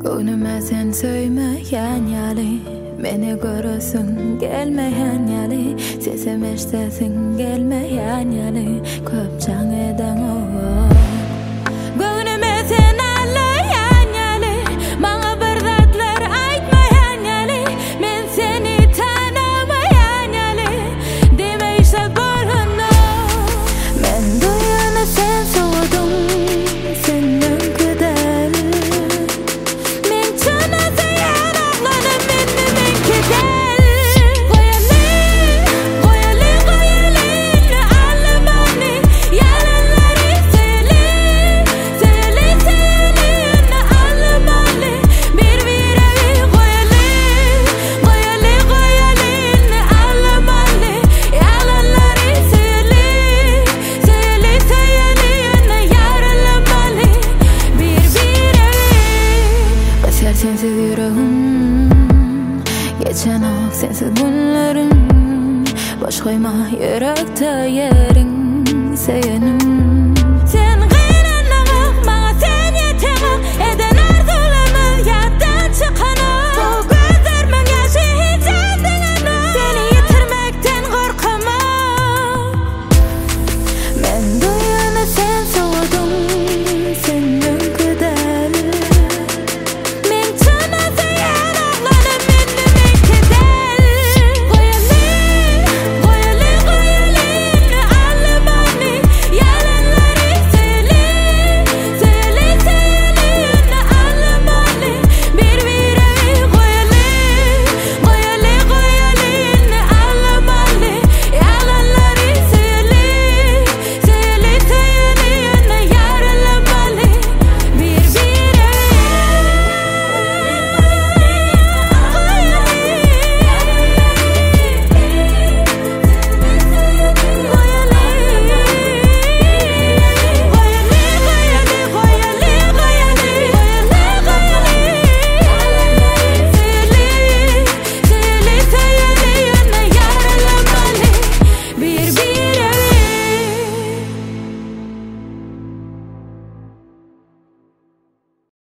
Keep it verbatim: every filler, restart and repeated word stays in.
Önüme sen söymeyen yali, meni görürsün gelmeyen yali, sesem eştesin gelmeyen yali, köp can eden o. Önüme sen ağlayan yali, bana bir dertler aytmayan yali, men seni tanımayan yali, deme işte bolunu. Men duyana sen soğudum, senden kadar. Men çanası yanaklarına menni men keder. Koyali, koyali, koyali, ağlamanı, yalanları söyle, söyle, söyle, ağlamanı, bir bir evi koyali, koyali, koyali, ağlamanı, yalanları söyle, söyle, söyle, yaralamalı, bir bir evi. Başar sensiz yüreğim, geçen ok sensiz günlerim, boş koyma yürekte yerin, seyenim.